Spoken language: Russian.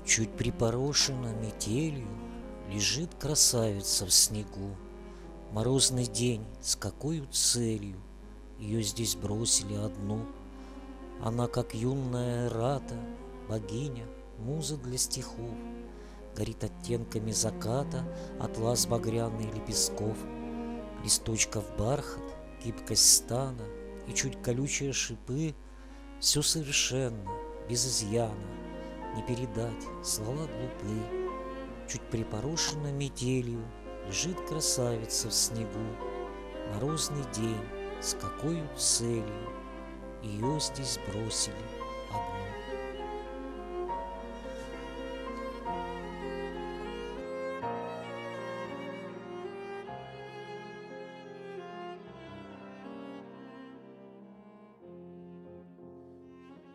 Чуть припорошена метелью лежит красавица в снегу. Морозный день, с какой целью ее здесь бросили одну? Она, как юная Рата, богиня, муза для стихов, горит оттенками заката атлас багряный лепестков, листочков бархат, гибкость стана и чуть колючие шипы. Все совершенно, без изъяна, не передать, слова глупы. Чуть припорошена метелью лежит красавица в снегу. Морозный день, с какой целью ее здесь бросили